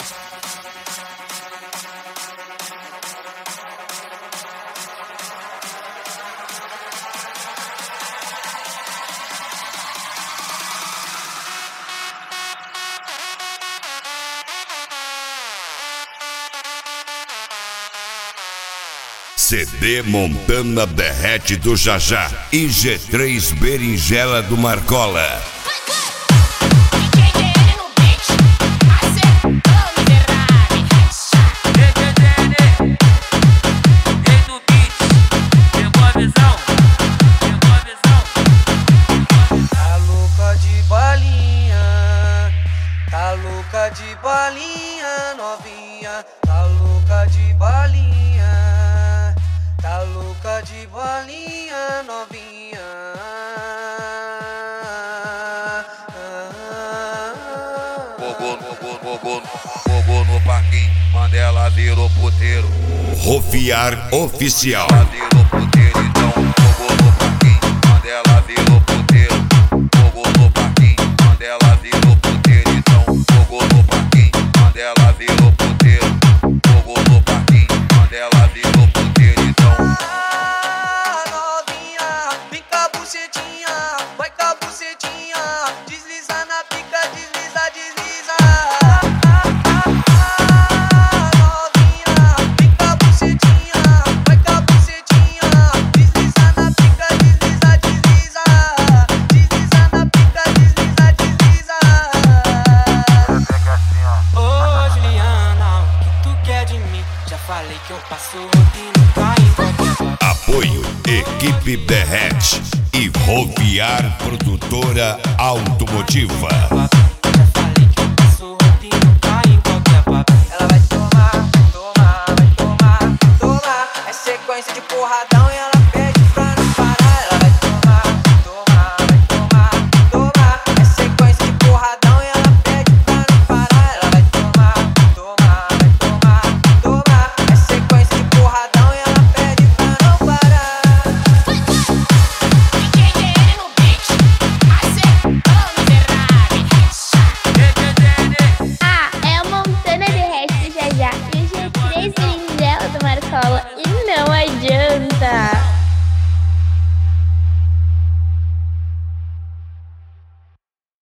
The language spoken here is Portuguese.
CD Montana Derrete do Jajá e G3 Berinjela do Marcola. Tá louca de balinha, novinha, tá louca de balinha, tá louca de balinha, novinha. Fogou no parquinho, Mandela virou puteiro. Rofiar Oficial. Ela virou puteiro, então fogou no parquinho, Mandela virou puteiro. Fogou no parquinho, Mandela virou puteiro, então fogou no parquinho, Mandela virou puteiro. Fogou no parquinho, Mandela virou puteiro, então. Novinha, vem com a bucetinha, vai com a bucetinha, desliza na pica, desliza, desliza. Novinha, vem com a bucetinha, vai com a bucetinha, desliza na pica, desliza, desliza, desliza na pica, desliza, desliza. Ô Juliana, o que tu quer de mim? Já falei que eu passo rotina, cai em qualquer. Apoio Equipe Derrete e Rofiar Produtora Automotiva. Já falei que eu passo rotina, cai em qualquer papo. Ela vai tomar, tomar, vai tomar, tomar. É sequência de porradão e ela pede pra não parar. Ela vai tomar, tomar, vai tomar, tomar. É sequência de porradão e ela pede pra não parar. Ela vai tomar, tomar, vai tomar, tomar. É sequência de porradão e ela pede pra não parar. Ah, é o Montana Derrete do Jajá e o G3 Berinjela do Marcola.